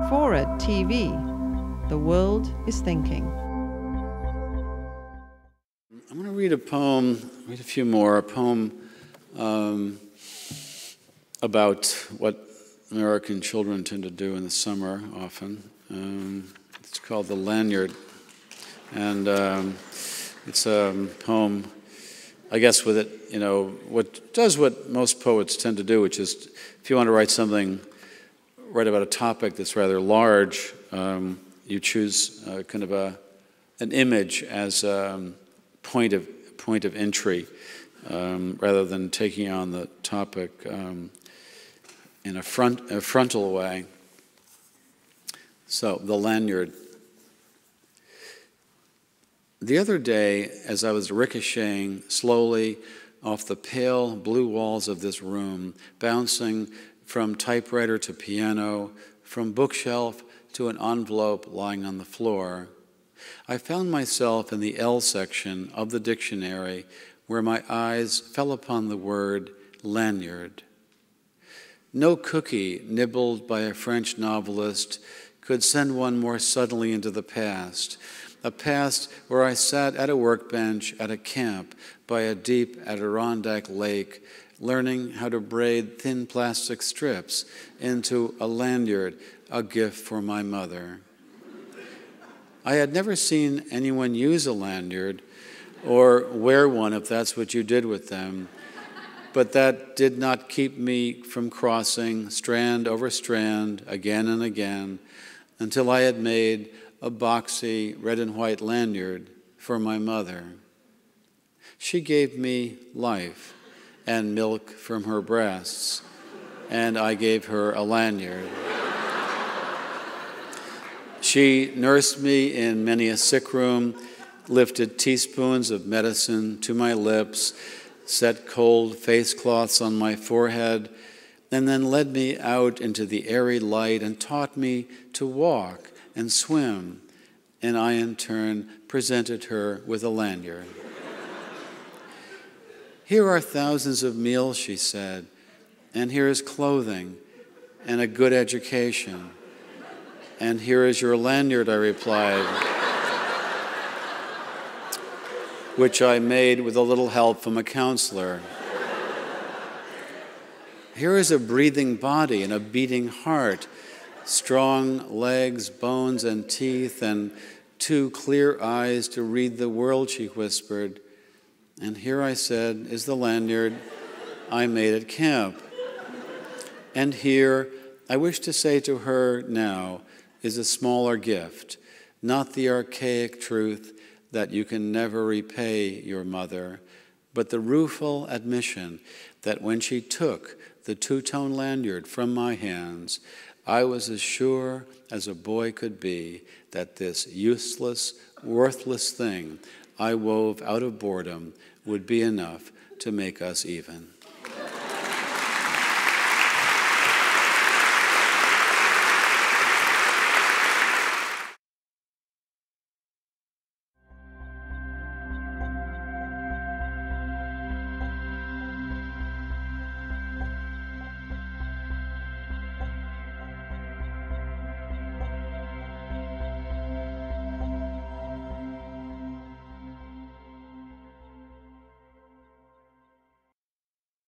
Forward TV. The world is thinking. I'm going to read a poem, read a few more, a poem about what American children tend to do in the summer often. It's called The Lanyard, and it's a poem, I guess with it, you know, what most poets tend to do, which is if you want to write about a topic that's rather large, you choose kind of an image as point of entry, rather than taking on the topic in a frontal way. So, The Lanyard. The other day, as I was ricocheting slowly off the pale blue walls of this room, bouncing from typewriter to piano, from bookshelf to an envelope lying on the floor, I found myself in the L section of the dictionary where my eyes fell upon the word lanyard. No cookie nibbled by a French novelist could send one more suddenly into the past, a past where I sat at a workbench at a camp by a deep Adirondack lake, learning how to braid thin plastic strips into a lanyard, a gift for my mother. I had never seen anyone use a lanyard or wear one if that's what you did with them, but that did not keep me from crossing strand over strand again and again until I had made a boxy red and white lanyard for my mother. She gave me life and milk from her breasts, and I gave her a lanyard. She nursed me in many a sick room, lifted teaspoons of medicine to my lips, set cold face cloths on my forehead, and then led me out into the airy light and taught me to walk and swim, and I in turn presented her with a lanyard. Here are thousands of meals, she said, and here is clothing and a good education. And here is your lanyard, I replied, which I made with a little help from a counselor. Here is a breathing body and a beating heart, strong legs, bones, and teeth, and 2 clear eyes to read the world, she whispered. And here, I said, is the lanyard I made at camp. And here, I wish to say to her now, is a smaller gift, not the archaic truth that you can never repay your mother, but the rueful admission that when she took the 2-tone lanyard from my hands, I was as sure as a boy could be that this useless, worthless thing I wove out of boredom would be enough to make us even.